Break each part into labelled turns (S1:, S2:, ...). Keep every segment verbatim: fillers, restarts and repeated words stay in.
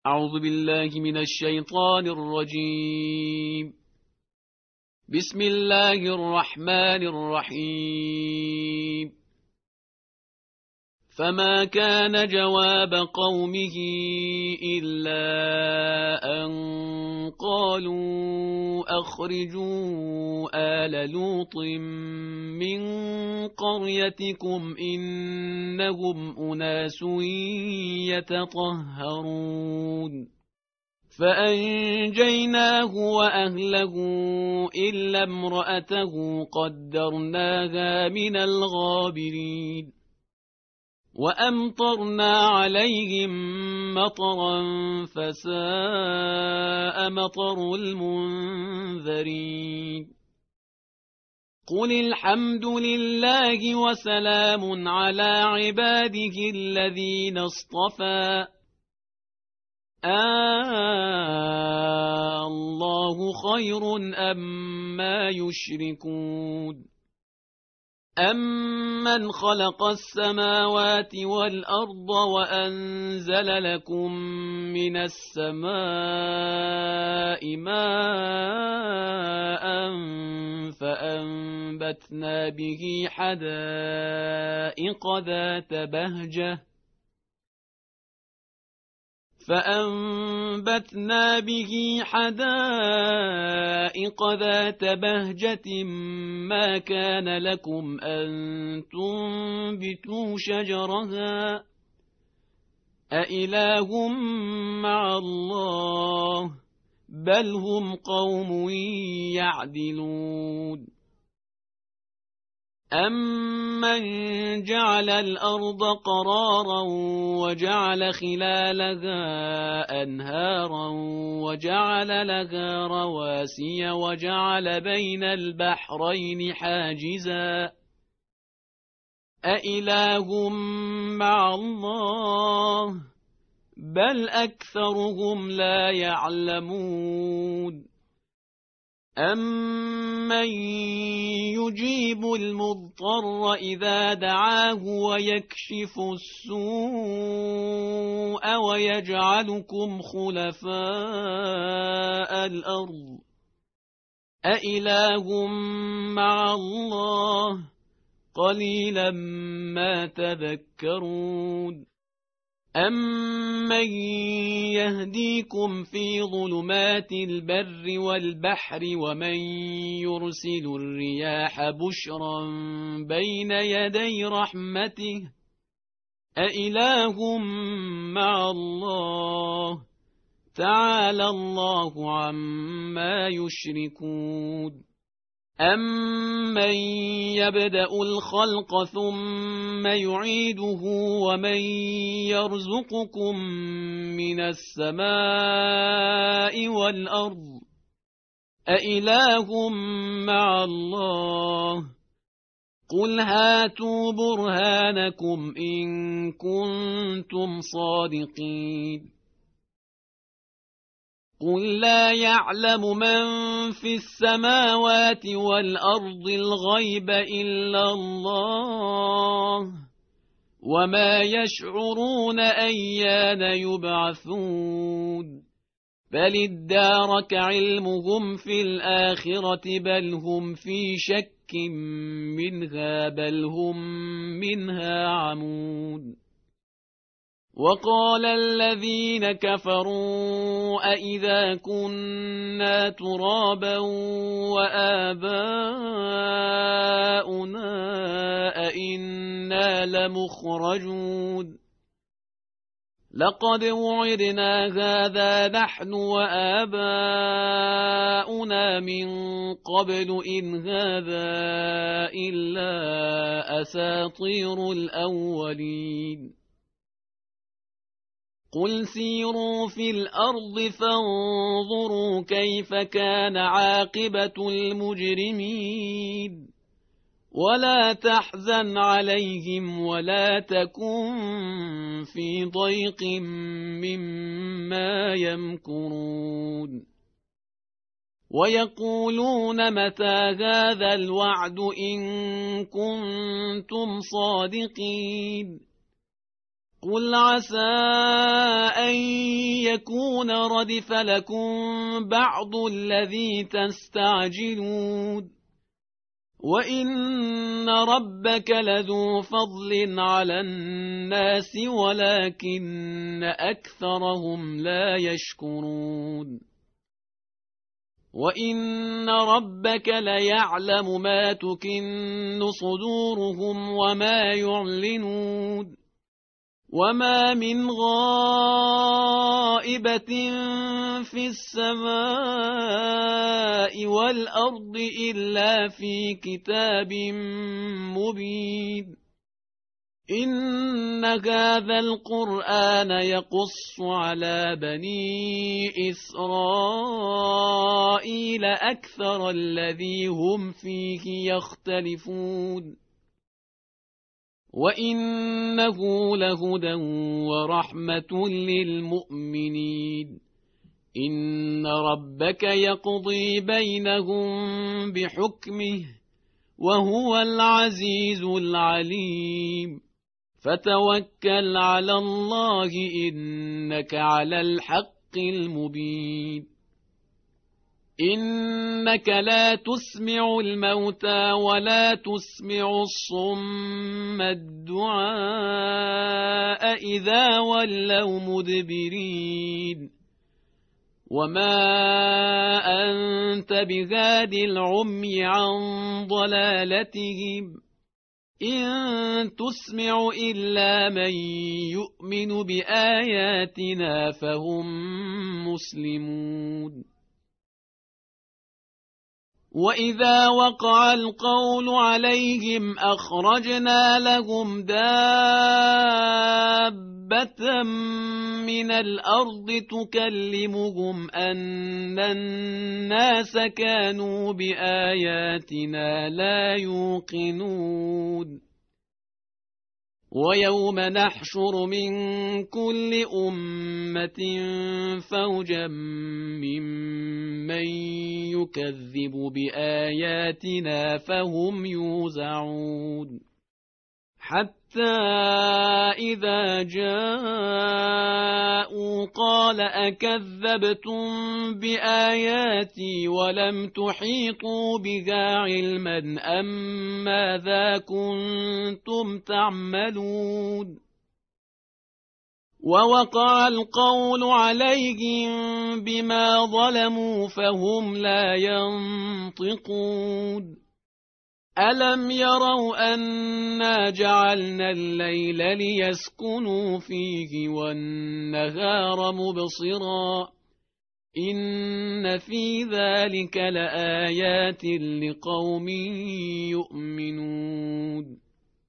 S1: أعوذ بالله من الشيطان الرجيم. بسم الله الرحمن الرحيم. فما كان جواب قومه إلا أن قالوا أخرجوا آل لوط من قريتكم إنهم أناس يتطهرون فأنجيناه وأهله إلا امرأته قدرناها من الغابرين وأمطرنا عليهم مطرا فساء مطر المنذرين قل الحمد لله وسلام على عباده الذين اصطفى آه الله خير أما يشركون أمن خلق السماوات والأرض وأنزل لكم من السماء ماء فأنبتنا به حدائق ذات بهجة فأنبتنا به حدائق ذات بهجة ما كان لكم أن تنبتوا شجرها أإله مع الله بل هم قوم يعدلون أمن جعل الأرض قرارا وجعل خلالها أنهارا وجعل لها رواسي وجعل بين البحرين حاجزا أإله مع الله بل أكثرهم لا يعلمون أمن يجيب المضطر إذا دعاه ويكشف السوء ويجعلكم خلفاء الأرض أإله مع الله قليلا ما تذكرون أمن يهديكم في ظلمات البر والبحر ومن يرسل الرياح بشرا بين يدي رحمته أإله مع الله تعالى الله عما يشركون أمن يبدأ الخلق ثم يعيده ومن يرزقكم من السماء والأرض أإله مع الله قل هاتوا برهانكم إن كنتم صادقين قل لا يعلم من في السماوات والأرض الغيب إلا الله وما يشعرون أيان يبعثون بل ادارك علمهم في الآخرة بل هم في شك منها بل هم منها عمون وقال الذين كفروا أئذا كنا ترابا وآباؤنا أئنا لمخرجون لقد وعدنا هذا نحن وآباؤنا من قبل إن هذا إلا أساطير الأولين قل سيروا في الأرض فانظروا كيف كان عاقبة المجرمين ولا تحزن عليهم ولا تكن في ضيق مما يمكرون ويقولون متى هذا الوعد إن كنتم صادقين قل عسى أن يكون ردف لكم بعض الذي تستعجلون وإن ربك لذو فضل على الناس ولكن أكثرهم لا يشكرون وإن ربك ليعلم ما تكن صدورهم وما يعلنون وما من غائبة في السماء والأرض إلا في كتاب مبين إن هذا القرآن يقص على بني إسرائيل أكثر الذي هم فيه يختلفون وإنه لهدى ورحمة للمؤمنين إن ربك يقضي بينهم بحكمه وهو العزيز العليم فتوكل على الله إنك على الحق المبين إنك لا تسمع الموتى ولا تسمع الصم الدعاء إذا ولوا مدبرين وما أنت بهاد العمي عن ضلالتهم إن تسمع إلا من يؤمن بآياتنا فهم مسلمون وإذا وقع القول عليهم أخرجنا لهم دابة من الأرض تكلمهم أن الناس كانوا بآياتنا لا يوقنون ويوم نحشر من كل أمة فوجا ممن يكذب بآياتنا فهم يوزعون حتى إذا جاءوا قال أكذبتم بآياتي ولم تحيطوا بها علما أم ماذا كنتم تعملون ووقع القول عليهم بما ظلموا فهم لا ينطقون ألم يروا أنا جعلنا الليل ليسكنوا فيه والنهار مبصرا إن في ذلك لآيات لقوم يؤمنون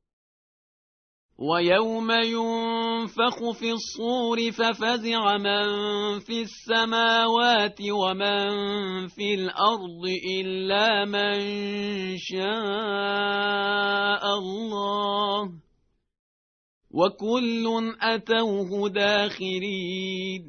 S1: ويوم ينفخ في الصور ففزع من في السماوات ومن في الأرض إلا من شاء الله وكل أتوه داخرين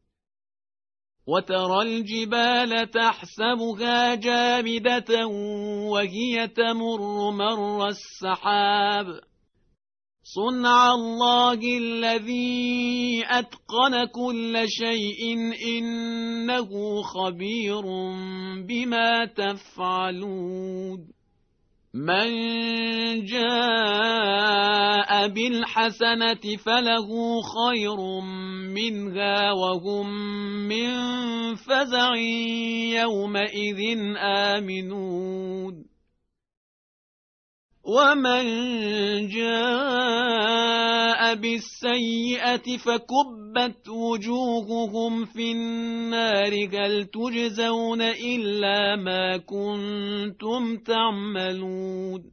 S1: وترى الجبال تحسبها جامدة وهي تمر مر السحاب صنع الله الذي أتقن كل شيء إنه خبير بما تفعلون من جاء بالحسنة فله خير منها وهم من فزع يومئذ آمنون ومن جاء بالسيئة فكبت وجوههم في النار هل تجزون إلا ما كنتم تعملون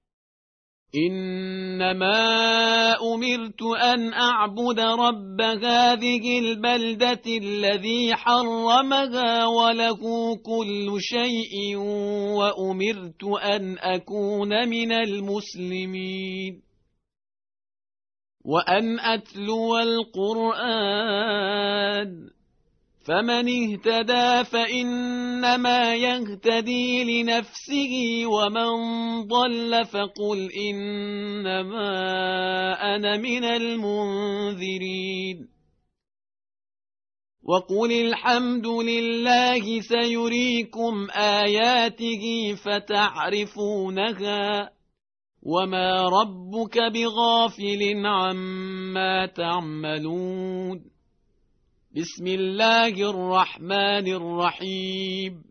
S1: إنما أمرت أن أعبد رب هذه البلدة الذي حرمها وله كل شيء وأمرت أن أكون من المسلمين وأن أتلو القرآن فمن اهتدى فإنما يهتدي لنفسه ومن ضل فقل إنما أنا من المنذرين وقل الحمد لله سيريكم آياته فتعرفونها وما ربك بغافل عما تعملون بسم الله الرحمن الرحيم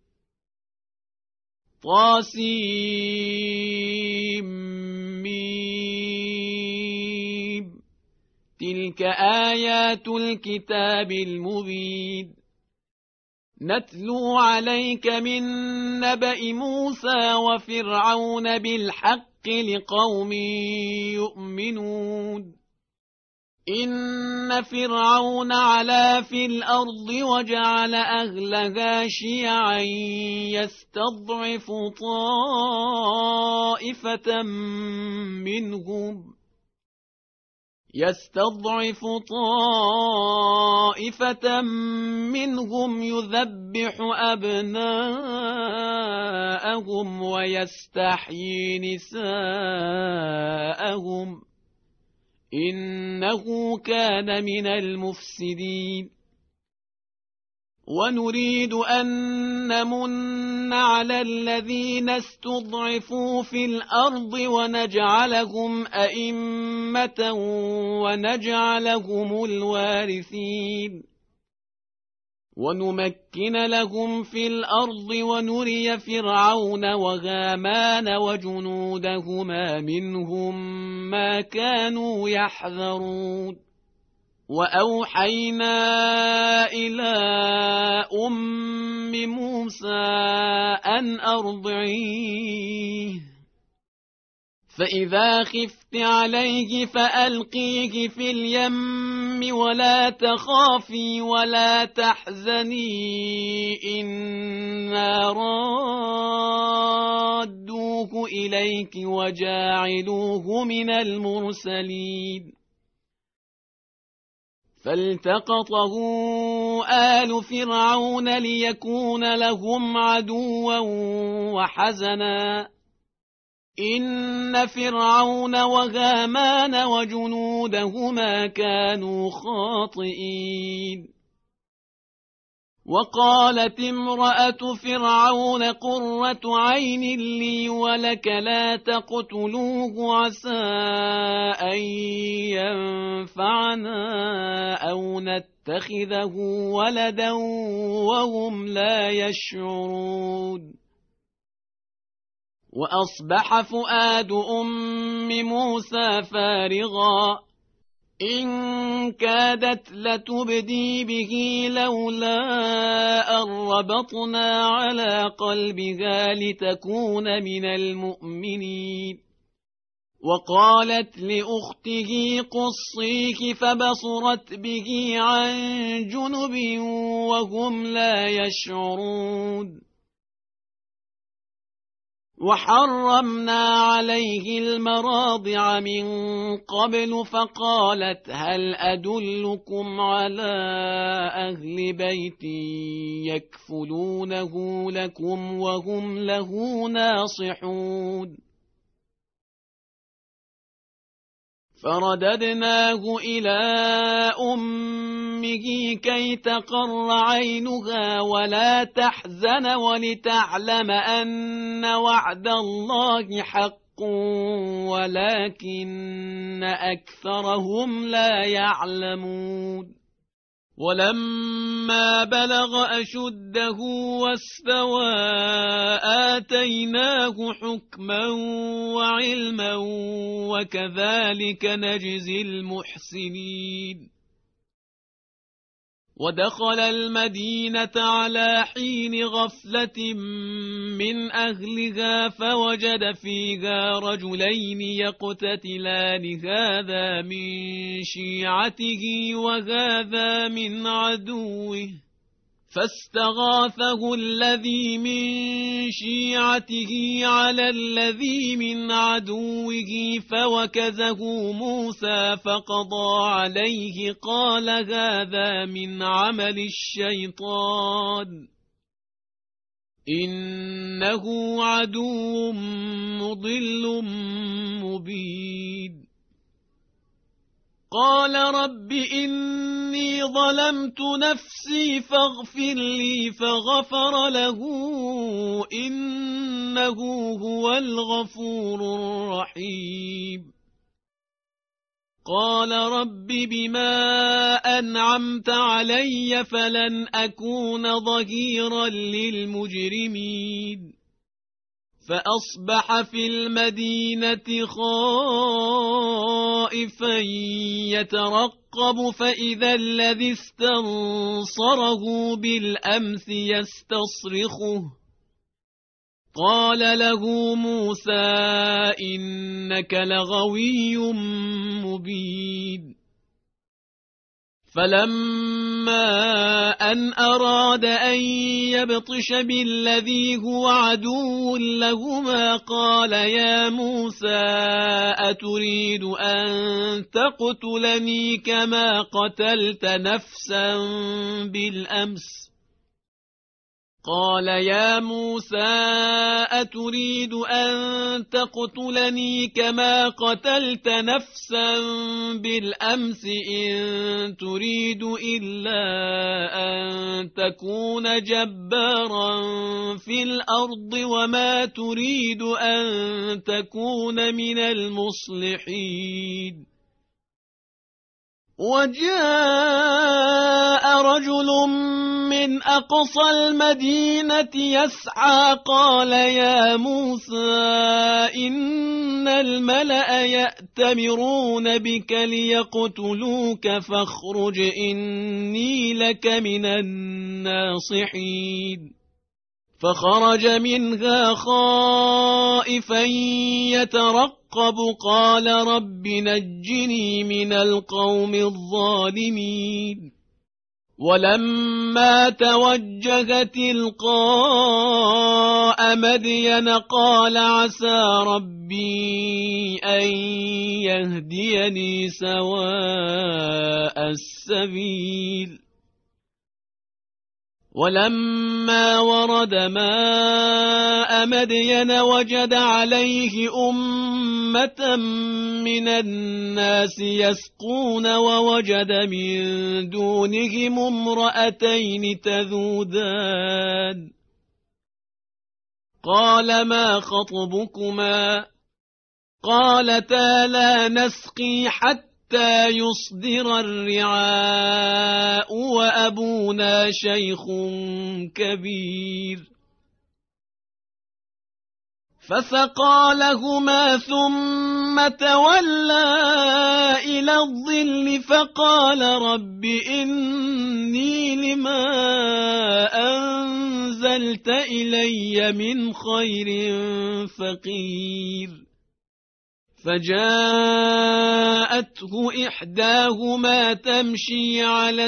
S1: طاسيم تلك آيات الكتاب المبين نتلو عليك من نبأ موسى وفرعون بالحق لقوم يؤمنون إن فرعون علا في الأرض وجعل أهلها شيعا يستضعف طائفة منهم يستضعف طائفة منهم يذبح أبناءهم ويستحيي نساءهم إنه كان من المفسدين ونريد أن نمن على الذين استضعفوا في الأرض ونجعلهم أئمة ونجعلهم الوارثين ونمكن لهم في الأرض ونري فرعون وهامان وجنودهما منهم ما كانوا يحذرون وأوحينا إلى أم موسى أن أرضعيه فإذا خفت عليه فألقيه في اليم ولا تخافي ولا تحزني إنا رادوه إليك وجاعلوه من المرسلين فالتقطه آل فرعون ليكون لهم عدوا وحزنا إن فرعون وهامان وجنودهما كانوا خاطئين وقالت امرأة فرعون قرة عين لي ولك لا تقتلوه عسى أن ينفعنا أو نتخذه ولدا وهم لا يشعرون وأصبح فؤاد أم موسى فارغا إن كادت لتبدي به لولا أن ربطنا على قلبها لتكون من المؤمنين وقالت لأخته قصيه فبصرت به عن جنب وهم لا يشعرون وحرمنا عليه المراضع من قبل فقالت هل أدلكم على أهل بيت يكفلونه لكم وهم له ناصحون فرددناه إلى أمه كي تقر عينها ولا تحزن ولتعلم أن وعد الله حق ولكن أكثرهم لا يعلمون ولما بلغ أشده واستوى آتيناه حكما وعلما وكذلك نجزي المحسنين ودخل المدينة على حين غفلة من أهلها فوجد فيها رجلين يقتتلان هذا من شيعته وهذا من عدوه فاستغاثه الذي من شيعته على الذي من عدوه فوكزه موسى فقضى عليه قال هذا من عمل الشيطان إنه عدو مضل مبين. قال رب إني ظلمت نفسي فاغفر لي فغفر له إنه هو الغفور الرحيم. قال رب بما أنعمت علي فلن أكون ظهيرا للمجرمين. فأصبح في المدينة خائفا يترقب فإذا الذي استنصره بالأمس يستصرخه قال له موسى إنك لغوي مبين. فلما أن أراد أن يبطش بالذي هو عدو لهما قال يا موسى أتريد أن تقتلني كما قتلت نفسا بالأمس قال يا موسى أتريد أن تقتلني كما قتلت نفسا بالأمس إن تريد إلا أن تكون جبارا في الأرض وما تريد أن تكون من المصلحين. وجاء رجل من أقصى المدينة يسعى قال يا موسى إن الملأ يأتمرون بك ليقتلوك فاخرج إني لك من الناصحين. فخرج منها خائفا يترقب قال رب نجني من القوم الظالمين. ولما توجه تلقاء مدين قال عسى ربي أن يهديني سواء السبيل. ولما ورد ماء مدين وجد عليه أمة من الناس يسقون ووجد من دونهم امرأتين تذودان قال ما خطبكما قالتا لا نسقي حتى حتى يصدر الرعاء وأبونا شيخ كبير. فسقى لهما ثم تولى إلى الظل فقال رب إني لما أنزلت إلي من خير فقير. فجاءته إحداهما تمشي على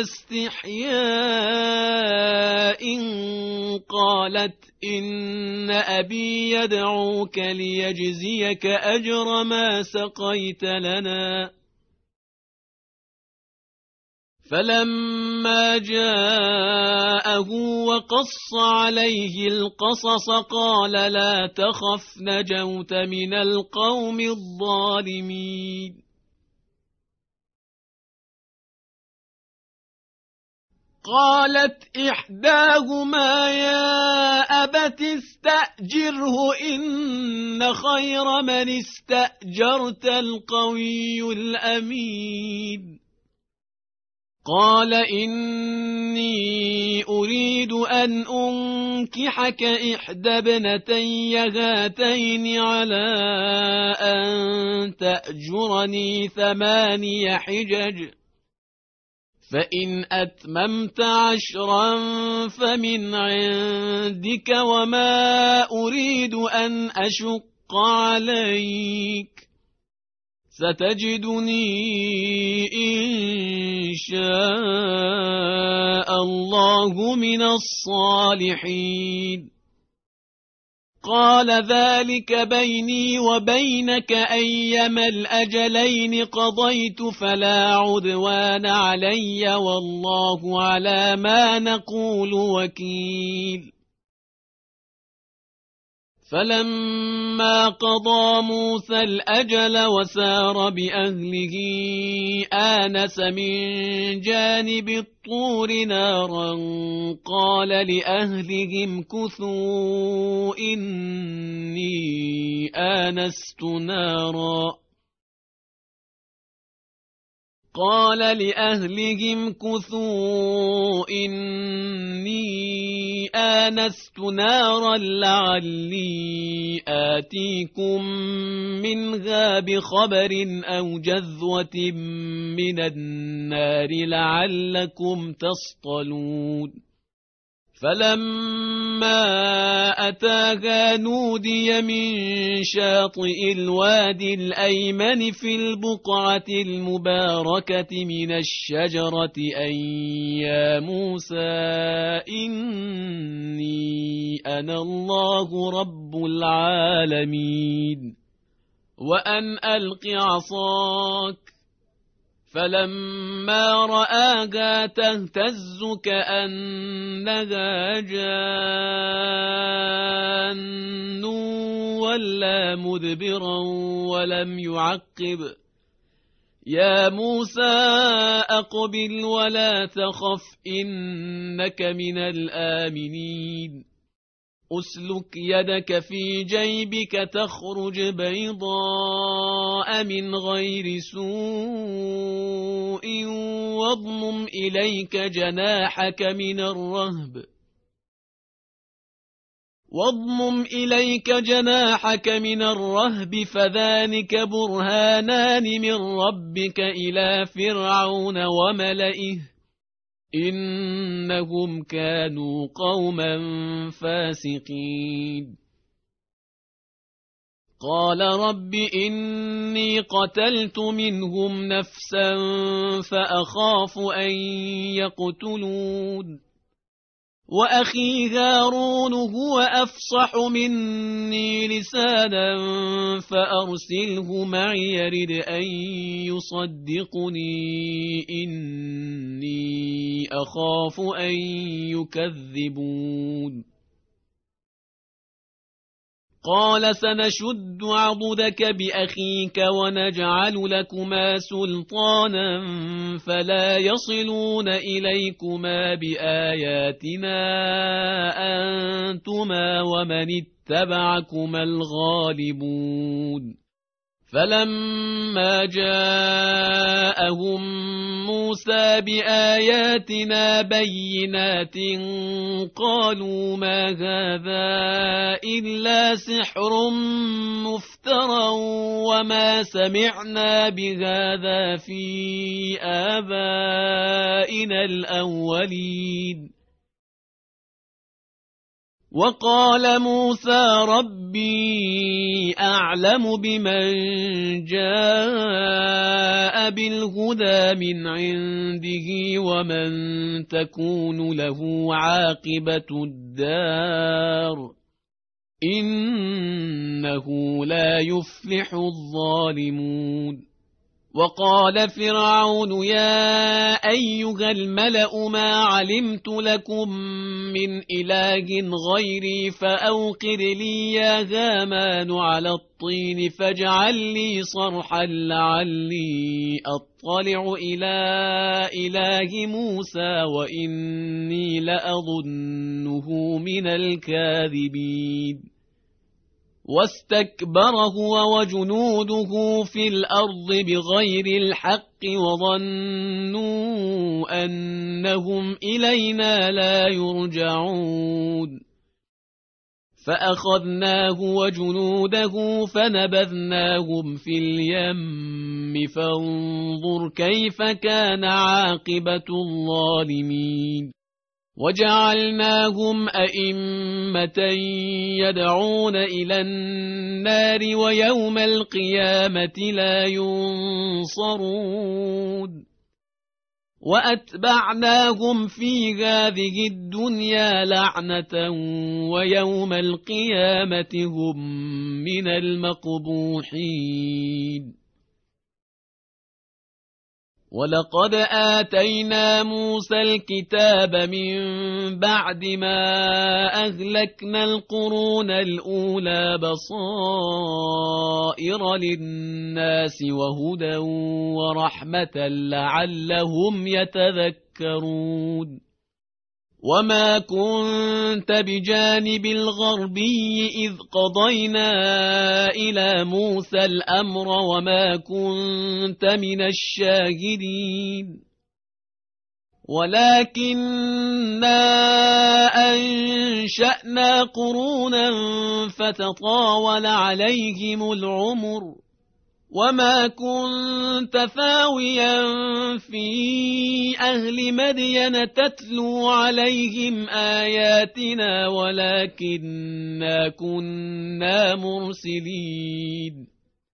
S1: استحياء قالت إن أبي يدعوك ليجزيك أجر ما سقيت لنا. فلما جاءه وقص عليه القصص قال لا تخف نجوت من القوم الظالمين. قالت إحداهما يا أبت استأجره إن خير من استأجرت القوي الأمين. قال إني أريد أن أنكحك إحدى ابنتي هاتين على أن تأجرني ثماني حجج فإن أتممت عشرا فمن عندك وما أريد أن أشق عليك ستجدني إن شاء الله من الصالحين. قال ذلك بيني وبينك أيما الأجلين قضيت فلا عدوان علي والله على ما نقول وكيل. فلما قضى موسى الأجل وسار بأهله آنس من جانب الطور نارا قال لأهلهم كثوا إني آنست نارا قال لأهلهم كثوا إني آنست نارا لعلي آتيكم منها بخبر أو جذوة من النار لعلكم تصطلون. فلما أتاها نودي من شاطئ الوادي الأيمن في البقعة المباركة من الشجرة أن يا موسى إني أنا الله رب العالمين وأن ألق عصاك. فلما رآها تهتز كأنها جان ولا مدبرا ولم يعقب. يا موسى أقبل ولا تخف إنك من الآمنين. أسلك يدك في جيبك تخرج بيضاء من غير سوء واضمم إليك جناحك من الرهب واضمم إليك جناحك من الرهب فذلك برهانان من ربك إلى فرعون وملئه إنهم كانوا قوما فاسقين. قال رب إني قتلت منهم نفسا فأخاف أن يقتلون وأخي هارون هو أفصح مني لسانا فأرسله معي يرد أن يصدقني إني أخاف أن يكذبون. قال سنشد عضدك بأخيك ونجعل لكما سلطانا فلا يصلون إليكما بآياتنا أنتما ومن اتبعكما الغالبون. فلما جاءهم موسى بآياتنا بينات قالوا ما هذا إلا سحر مفترى وما سمعنا بهذا في آبائنا الأولين. وقال موسى ربي أعلم بمن جاء بالهدى من عنده ومن تكون له عاقبة الدار إنه لا يفلح الظالمون. وقال فرعون يا أيها الملأ ما علمت لكم من إله غيري فأوقد لي يا هامان على الطين فاجعل لي صرحا لعلي أطلع إلى إله موسى وإني لأظنه من الكاذبين. واستكبر هو وجنوده في الأرض بغير الحق وظنوا أنهم إلينا لا يرجعون. فأخذناه وجنوده فنبذناهم في اليم فانظر كيف كان عاقبة الظالمين. وجعلناهم أئمة يدعون إلى النار ويوم القيامة لا ينصرون. وأتبعناهم في هذه الدنيا لعنة ويوم القيامة هم من المقبوحين. ولقد آتينا موسى الكتاب من بعد ما أهلكنا القرون الأولى بصائر للناس وهدى ورحمة لعلهم يتذكرون. وما كنت بجانب الغربي إذ قضينا إلى موسى الأمر وما كنت من الشاهدين، ولكننا أنشأنا قرونا فتطاول عليهم العمر، وما كنت ثاويا في أهل مدين تتلو عليهم آياتنا ولكننا كنا مرسلين.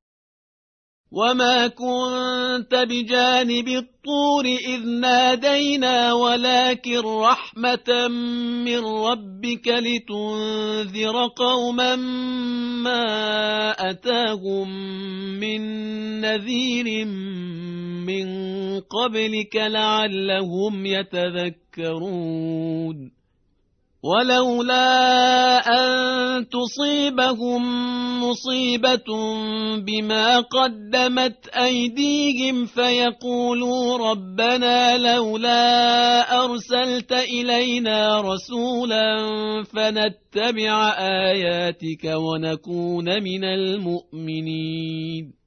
S1: وما كنت بجانب الطور إذ نادينا ولكن رحمة من ربك لتنذر قوما ما أتاهم من نذير من قبلك لعلهم يتذكرون. ولولا أن تصيبهم مصيبة بما قدمت أيديهم فيقولوا ربنا لولا أرسلت إلينا رسولا فنتبع آياتك ونكون من المؤمنين.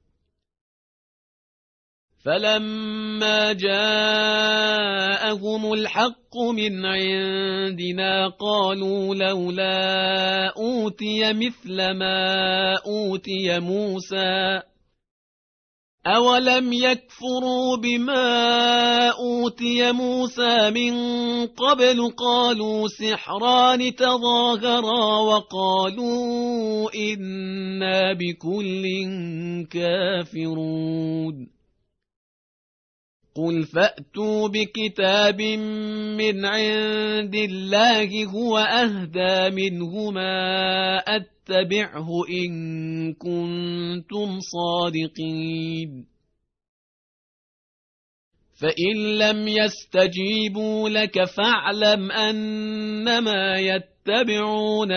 S1: فلما جاءهم الحق من عندنا قالوا لولا أوتي مثل ما أوتي موسى أولم يكفروا بما أوتي موسى من قبل قالوا سحران تظاهرا وقالوا إنا بكل كافرون. قل فأتوا بكتاب من عند الله هو أهدى منهما أتبعه إن كنتم صادقين. فإن لم يستجيبوا لك فاعلم أنما يتبعون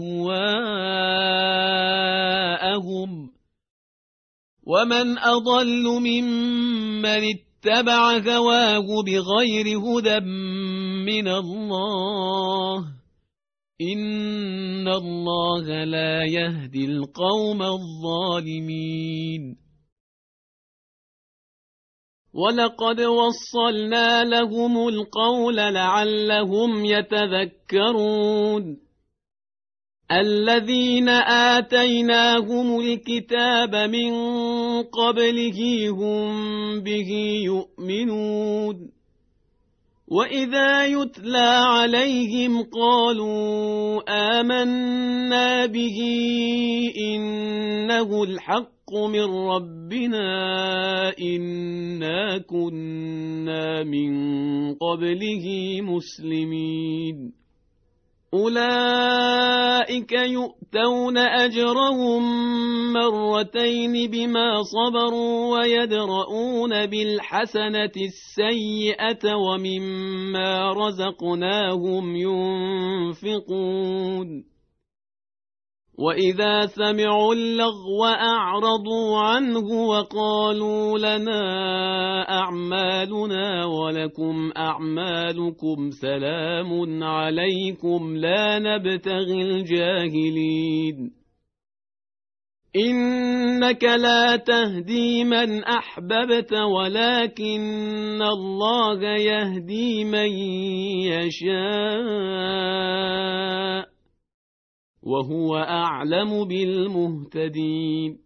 S1: أهواءهم، ومن أضل ممن اتبع هواه بغير هدى من الله، إن الله لا يهدي القوم الظالمين. ولقد وصلنا لهم القول لعلهم يتذكرون. الذين آتيناهم الكتاب من قبله هم به يؤمنون، وإذا يتلى عليهم قالوا آمنا به إنه الحق من ربنا إنا كنا من قبله مسلمين. أولئك يؤتون أجرهم مرتين بما صبروا ويدرؤون بالحسنة السيئة ومما رزقناهم ينفقون. وإذا سمعوا اللغو أعرضوا عنه وقالوا لنا أعمالنا ولكم أعمالكم سلام عليكم لا نبتغي الجاهلين. إنك لا تهدي من أحببت ولكن الله يهدي من يشاء وهو أعلم بالمهتدين.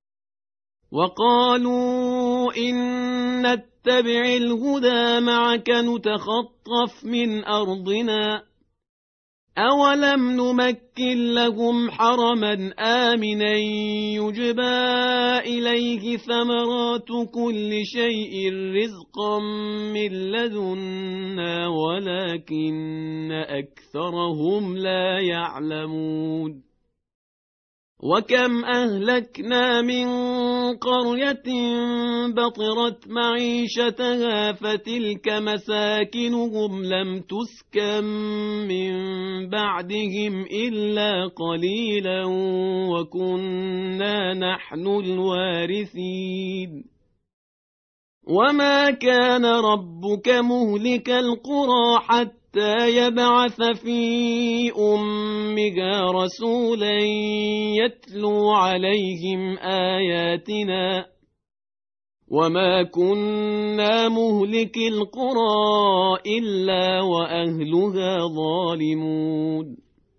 S1: وقالوا إن نتبع الهدى معك نتخطف من أرضنا أولم نمكن لهم حرما آمنا يجبى إليه ثمرات كل شيء رزقا من لدنا ولكن أكثرهم لا يعلمون وكم أهلكنا من قرية بطرت معيشتها فتلك مساكنهم لم تسكن من بعدهم إلا قليلا وكنا نحن الوارثين وما كان ربك مهلك القرى حتى يبعث في أمها رسولا يتلو عليهم آياتنا وما كنا مهلك القرى إلا وأهلها ظالمون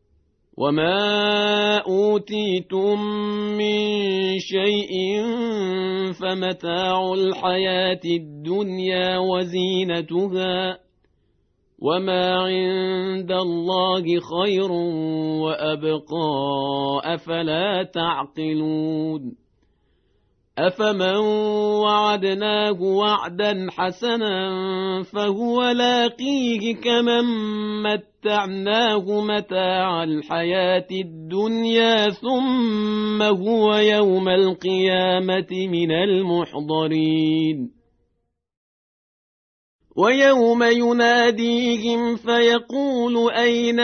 S1: وما أوتيتم من شيء فمتاع الحياة الدنيا وزينتها وما عند الله خير وأبقى أفلا تعقلون أفمن وعدناه وعدا حسنا فهو لاقيه كمن متعناه متاع الحياة الدنيا ثم هو يوم القيامة من المحضرين ويوم يناديهم فيقول أين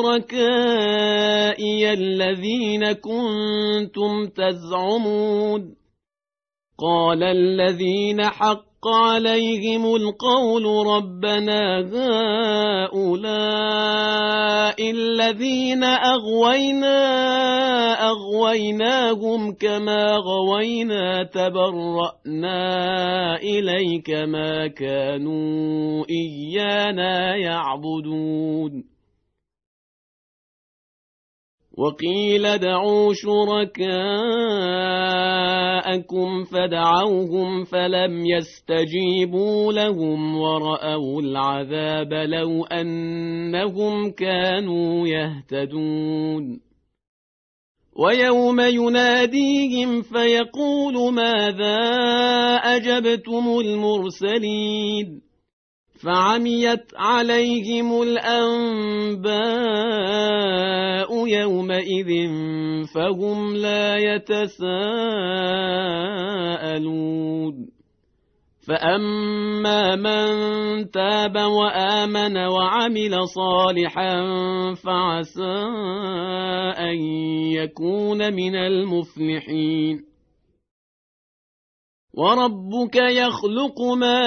S1: شركائي الذين كنتم تزعمون قال الذين حق عليهم القول ربنا هؤلاء الذين أغوينا أغويناهم كما غوينا تبرأنا إليك ما كانوا إيانا يعبدون وقيل ادعوا شركاءكم فدعوهم فلم يستجيبوا لهم ورأوا العذاب لو أنهم كانوا يهتدون ويوم يناديهم فيقول ماذا أجبتم المرسلين فعميت عليهم الأنباء يومئذ فهم لا يتساءلون فأما من تاب وآمن وعمل صالحا فعسى أن يكون من المفلحين وربك يخلق ما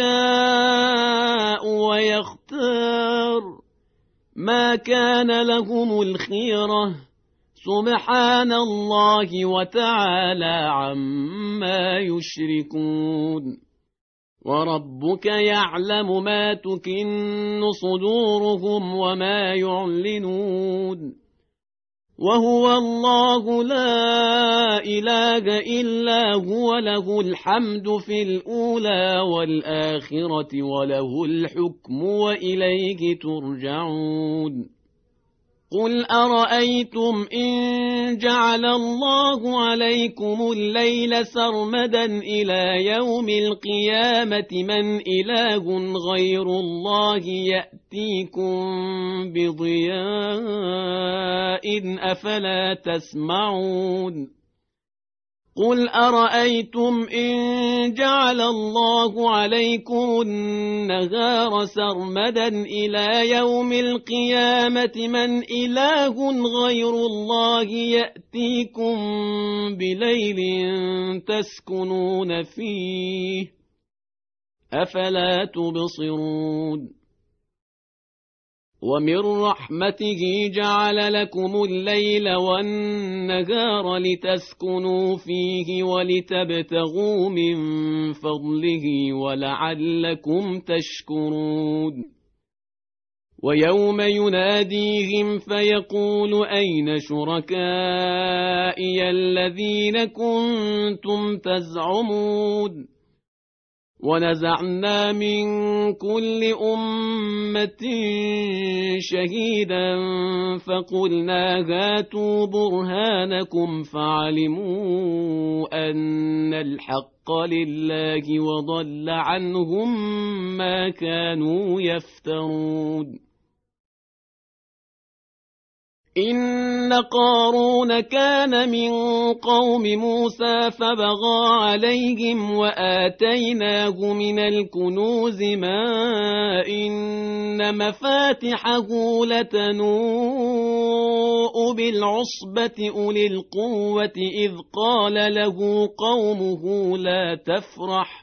S1: يشاء ويختار ما كان لهم الخيرة سبحان الله وتعالى عما يشركون وربك يعلم ما تكن صدورهم وما يعلنون وهو الله لا إله إلا هو له الحمد في الأولى والآخرة وله الحكم وإليه ترجعون قل أرأيتم إن جعل الله عليكم الليل سرمدا إلى يوم القيامة من إله غير الله يأتيكم بضياء أفلا تسمعون قل أرأيتم إن جعل الله عليكم النهار سرمدا إلى يوم القيامة من إله غير الله يأتيكم بليل تسكنون فيه أفلا تبصرون ومن رحمته جعل لكم الليل والنهار لتسكنوا فيه ولتبتغوا من فضله ولعلكم تشكرون ويوم يناديهم فيقول أين شركائي الذين كنتم تزعمون ونزعنا من كل أمة شهيدا فقلنا هاتوا برهانكم فعلموا أن الحق لله وضل عنهم ما كانوا يفترون إن قارون كان من قوم موسى فبغى عليهم وآتيناه من الكنوز ما إن مفاتحه لتنوء بالعصبة أولي القوة إذ قال له قومه لا تفرح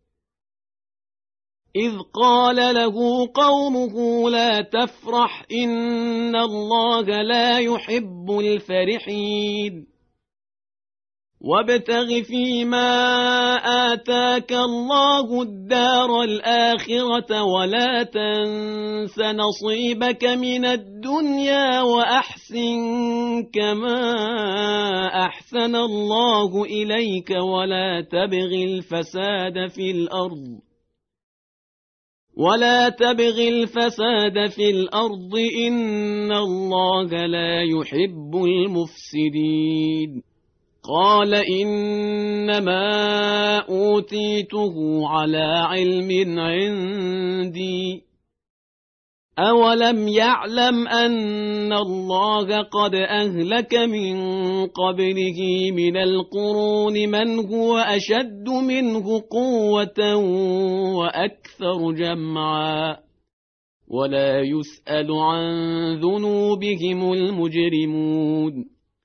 S1: إذ قال له قومه لا تفرح إن الله لا يحب الفرحين وابتغ فيما آتاك الله الدار الآخرة ولا تنس نصيبك من الدنيا وأحسن كما أحسن الله إليك ولا تبغ الفساد في الأرض ولا تبغ الفساد في الأرض إن الله لا يحب المفسدين قال إنما أوتيته على علم عندي أولم يعلم أن الله قد أهلك من قبله من القرون من هو أشد منه قوة وأكثر جمعا ولا يسأل عن ذنوبهم المجرمون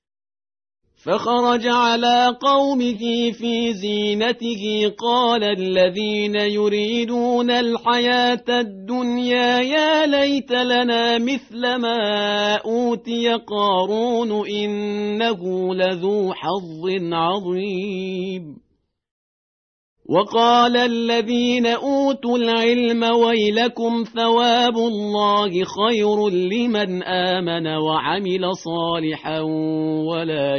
S1: فخرج على قومه في زينته قال الذين يريدون الحياة الدنيا يا ليت لنا مثل ما أوتي قارون إنه لذو حظ عظيم وقال الذين أوتوا العلم ويلكم ثواب الله خير لمن آمن وعمل صالحا ولا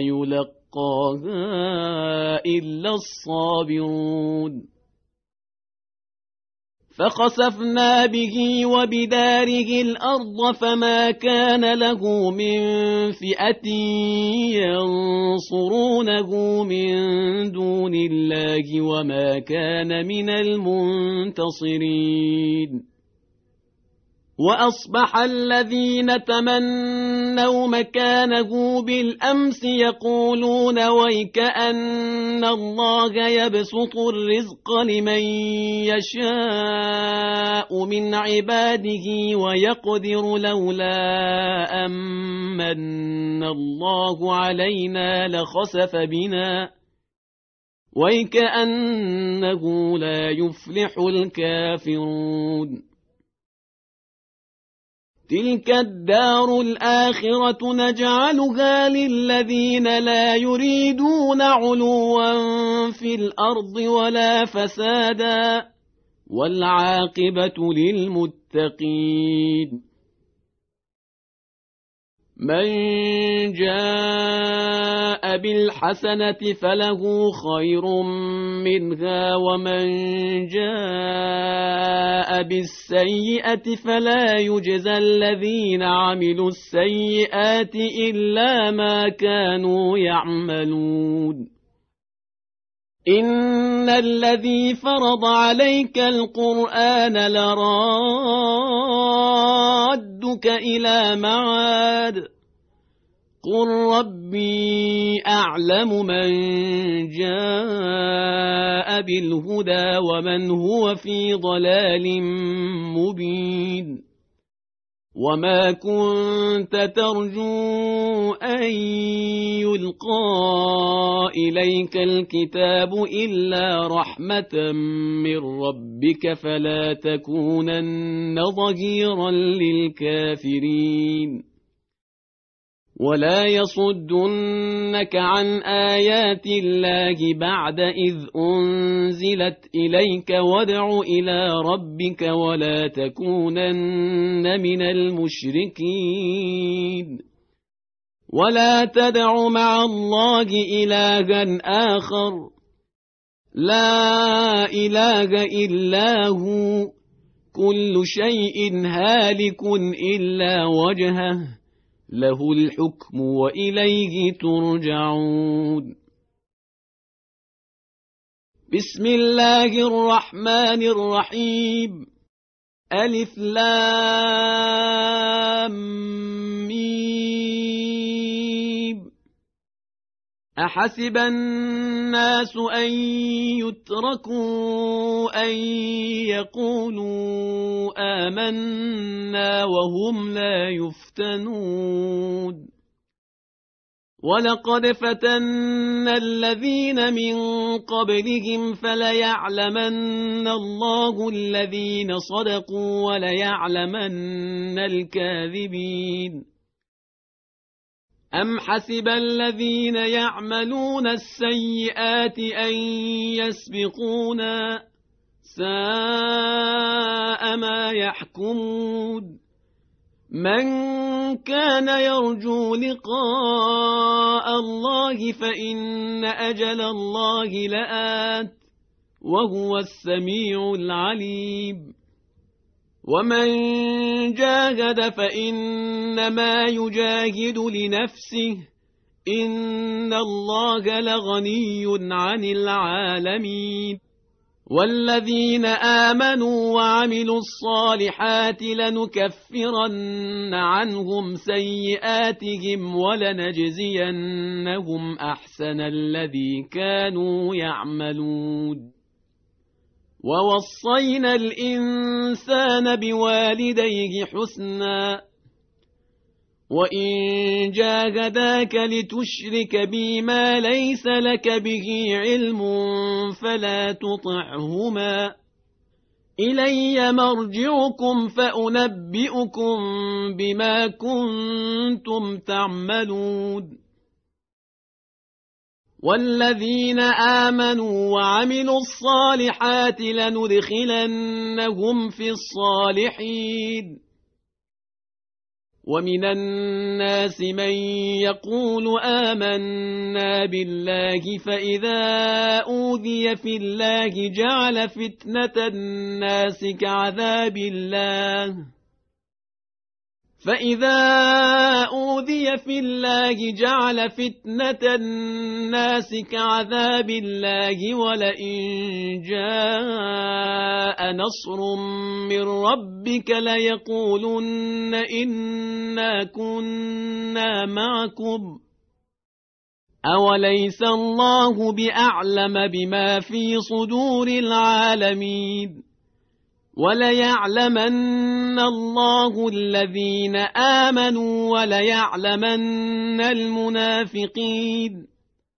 S1: يلقاها إلا الصابرون فخسفنا به وبداره الأرض فما كان له من فئة ينصرونه من دون الله وما كان من المنتصرين وأصبح الذين تمنوا مكانه بالأمس يقولون ويكأن الله يبسط الرزق لمن يشاء من عباده ويقدر لولا أمن الله علينا لخسف بنا ويكأنه لا يفلح الكافرون تلك الدار الآخرة نجعلها للذين لا يريدون علوا في الأرض ولا فسادا والعاقبة للمتقين من جاء بالحسنة فله خير منها ومن جاء بالسيئة فلا يجزى الذين عملوا السيئات إلا ما كانوا يعملون إن الذي فرض عليك القرآن لرادك إلى معاد قل ربي أعلم من جاء بالهدى ومن هو في ضلال مبين وما كنت ترجو أن يلقى إليك الكتاب إلا رحمة من ربك فلا تكونن ظهيرا للكافرين ولا يصدنك عن آيات الله بعد إذ أنزلت إليك وادع إلى ربك ولا تكونن من المشركين ولا تدع مع الله إلها آخر لا إله إلا هو كل شيء هالك إلا وجهه له الحكم وإليه ترجعون. بسم الله الرحمن الرحيم. ألف لام ميم. أحسب الناس أن يتركوا أن يقولوا آمنا وهم لا يفتنون. ولقد فتنا الذين من قبلهم فليعلمن الله الذين صدقوا وليعلمن الكاذبين. أم حسب الذين يعملون السيئات أن يسبقونا ساء ما يحكمون. من كان يرجو لقاء الله فإن أجل الله لآت وهو السميع العليم. ومن جاهد فإنما يجاهد لنفسه إن الله لغني عن العالمين. والذين آمنوا وعملوا الصالحات لنكفرن عنهم سيئاتهم ولنجزينهم أحسن الذي كانوا يعملون. ووصينا الإنسان بوالديه حسنا وإن جاهداك لتشرك بي ما ليس لك به علم فلا تطعهما إلي مرجعكم فأنبئكم بما كنتم تعملون. والذين آمنوا وعملوا الصالحات لندخلنهم في الصالحين. ومن الناس من يقول آمنا بالله فإذا أوذي في الله جعل فتنة الناس كعذاب الله فإذا أوذي في الله جعل فتنة الناس كعذاب الله ولئن جاء نصر من ربك ليقولن إنا كنا معكم أوليس الله بأعلم بما في صدور العالمين. وليعلمن الله الذين آمنوا وليعلمن المنافقين.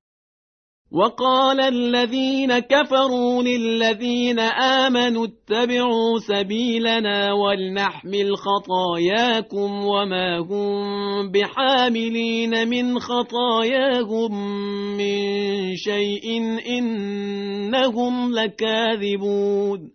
S1: وقال الذين كفروا للذين آمنوا اتبعوا سبيلنا ولنحمل خطاياكم وما هم بحاملين من خطاياهم من شيء إنهم لكاذبون.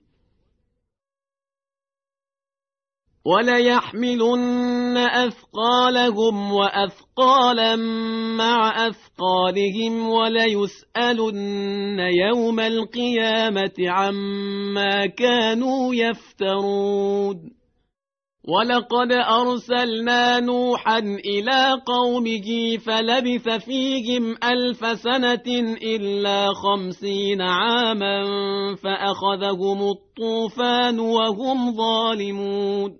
S1: وليحملن أثقالهم وأثقالا مع أثقالهم وليسألن يوم القيامة عما كانوا يفترون. ولقد أرسلنا نوحا إلى قومه فلبث فيهم ألف سنة إلا خمسين عاما فأخذهم الطوفان وهم ظالمون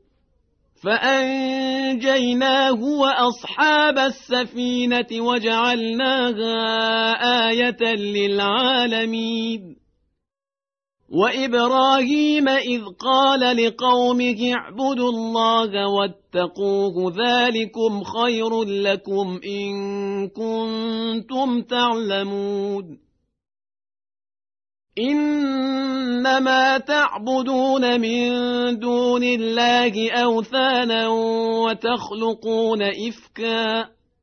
S1: فأنجيناه وأصحاب السفينة وجعلناها آية للعالمين. وإبراهيم إذ قال لقومه اعبدوا الله واتقوه ذلكم خير لكم إن كنتم تعلمون. إنما تعبدون من دون الله أوثانا وتخلقون إفكا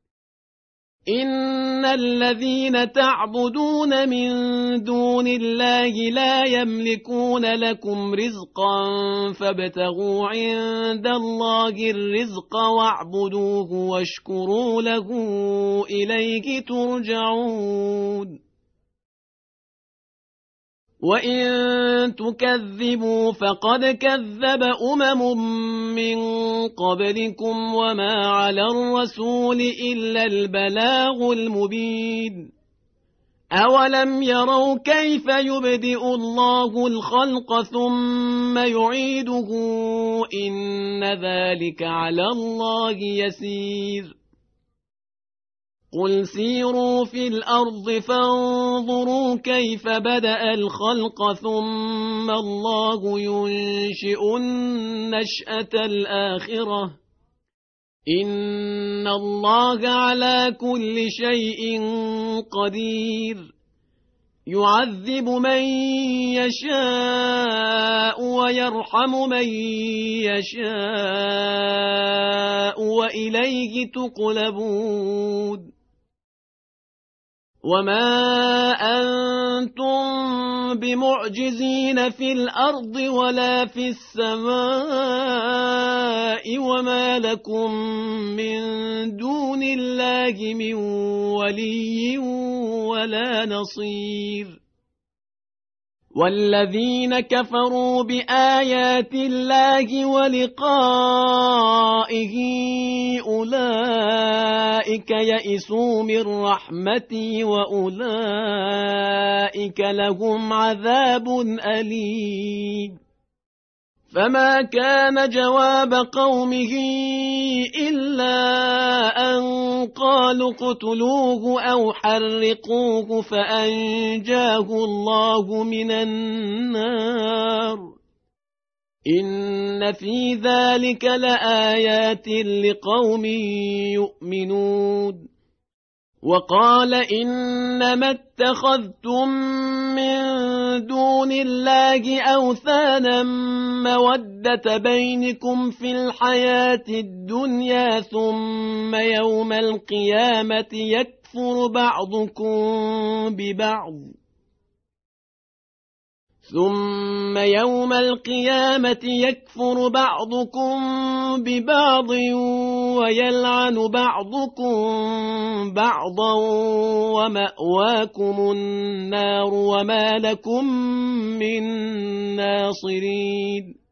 S1: إن الذين تعبدون من دون الله لا يملكون لكم رزقا فابتغوا عند الله الرزق واعبدوه واشكروا له إليه ترجعون. وإن تكذبوا فقد كذب أمم من قبلكم وما على الرسول إلا البلاغ المبين أولم يروا كيف يبدئ الله الخلق ثم يعيده إن ذلك على الله يسير قل سيروا في الأرض فانظروا كيف بدأ الخلق ثم الله ينشئ النشأة الآخرة إن الله على كل شيء قدير يعذب من يشاء ويرحم من يشاء وإليه تقلبون وما أنتم بمعجزين في الأرض ولا في السماء وما لكم من دون الله من ولي ولا نصير والذين كفروا بآيات الله ولقائه أولئك يئسوا من رحمتي وأولئك لهم عذاب أليم فما كان جواب قومه إلا أن قالوا اقتلوه أو حرقوه فأنجاه الله من النار إن في ذلك لآيات لقوم يؤمنون وقال إنما اتخذتم من دون الله أوثانا مودة بينكم في الحياة الدنيا ثم يوم القيامة يكفر بعضكم ببعض ثم يوم القيامة يكفر بعضكم ببعض ويلعن بعضكم بعضا ومأواكم النار وما لكم من ناصرين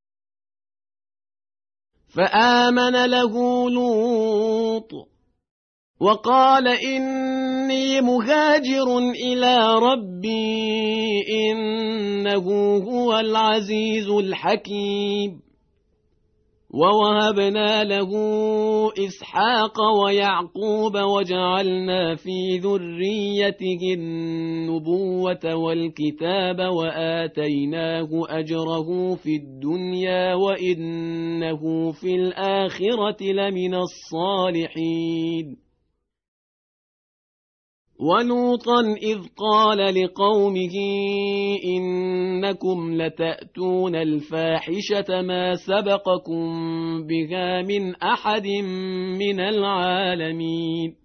S1: فآمن له لوط وقال إني مهاجر إلى ربي إنه هو العزيز الحكيم ووهبنا له إسحاق ويعقوب وجعلنا في ذريته النبوة والكتاب وآتيناه أجره في الدنيا وإنه في الآخرة لمن الصالحين ولوطا إذ قال لقومه إنكم لتأتون الفاحشة ما سبقكم بها من أحد من العالمين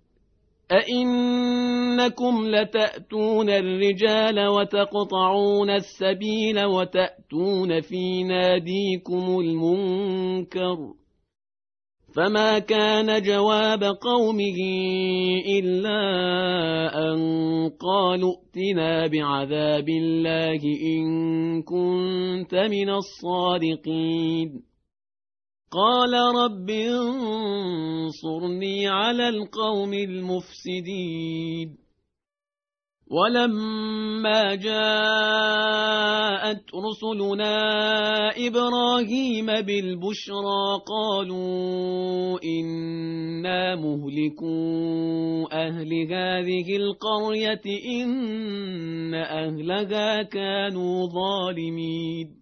S1: أئنكم لتأتون الرجال وتقطعون السبيل وتأتون في ناديكم المنكر فما كان جواب قومه إلا أن قالوا ائتنا بعذاب الله إن كنت من الصادقين قال رب انصرني على القوم المفسدين ولما جاءت رسلنا إبراهيم بالبشرى قالوا إنا مهلكو أهل هذه القرية إن أهلها كانوا ظالمين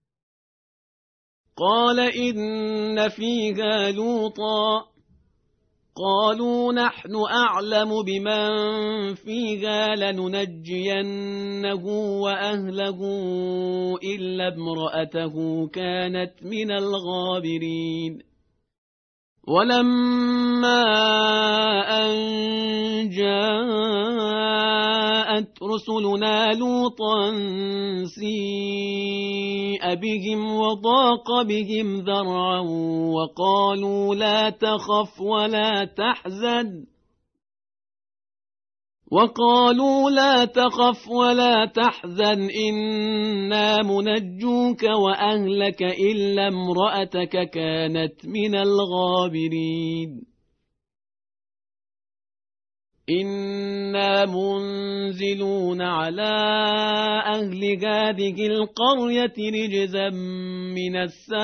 S1: قال إن فيها لوطا قالوا نحن أعلم بمن فيها لننجينه وأهله إلا امرأته كانت من الغابرين ولما أن جاءت رسلنا لوطا سيء بهم وضاق بهم ذرعا وقالوا لا تخف ولا تحزن وقالوا لا تخف ولا تحزن إنا منجوك وأهلك إلا امرأتك كانت من الغابرين إنا منزلون على أهل هذه القرية رجزا من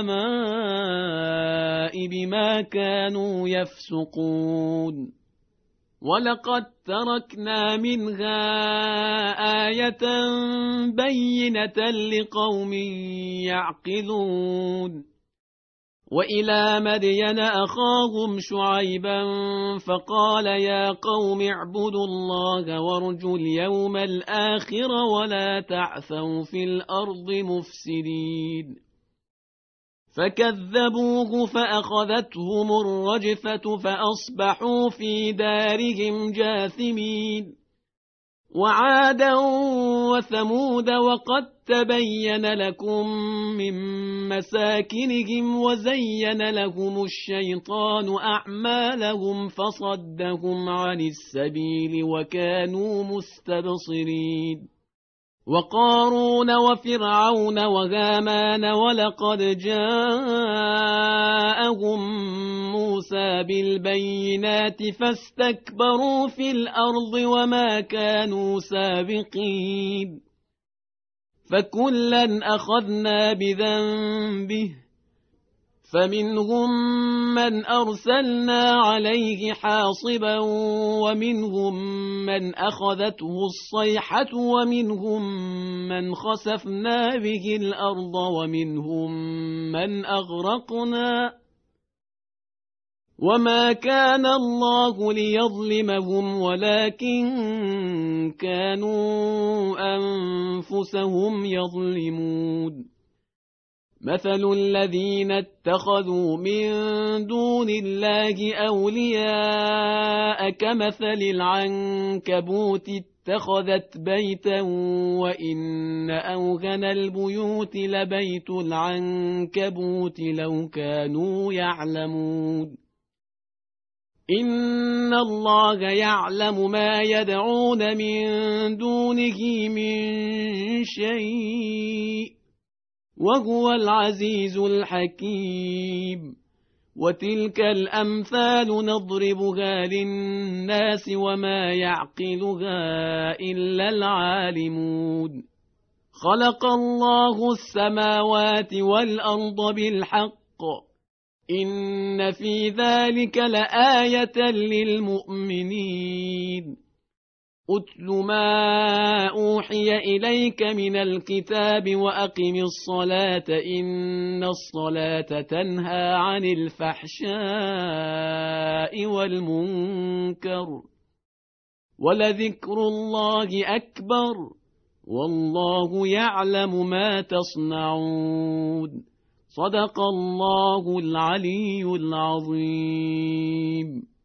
S1: السماء بما كانوا يفسقون ولقد تركنا منها آية بينة لقوم يعقلون وإلى مدين أخاهم شعيبا فقال يا قوم اعبدوا الله وارجوا اليوم الآخر ولا تعثوا في الأرض مفسدين فكذبوه فأخذتهم الرجفة فأصبحوا في دارهم جاثمين وعادا وثمود وقد تبين لكم من مساكنهم وزين لهم الشيطان أعمالهم فصدهم عن السبيل وكانوا مستبصرين وقارون وفرعون وهامان ولقد جاءهم موسى بالبينات فاستكبروا في الأرض وما كانوا سابقين فكلا أخذنا بذنبه فمنهم من أرسلنا عليه حاصبا ومنهم من أخذته الصيحة ومنهم من خسفنا به الأرض ومنهم من أغرقنا وما كان الله ليظلمهم ولكن كانوا أنفسهم يظلمون مثل الذين اتخذوا من دون الله أولياء كمثل العنكبوت اتخذت بيتا وإن أوهن البيوت لبيت العنكبوت لو كانوا يعلمون إن الله يعلم ما يدعون من دونه من شيء وهو العزيز الحكيم وتلك الأمثال نضربها للناس وما يعقلها إلا العالمون خلق الله السماوات والأرض بالحق إن في ذلك لآية للمؤمنين أتل ما أوحي إليك من الكتاب وأقم الصلاة إن الصلاة تنهى عن الفحشاء والمنكر ولذكر الله أكبر والله يعلم ما تصنعون صدق الله العلي العظيم.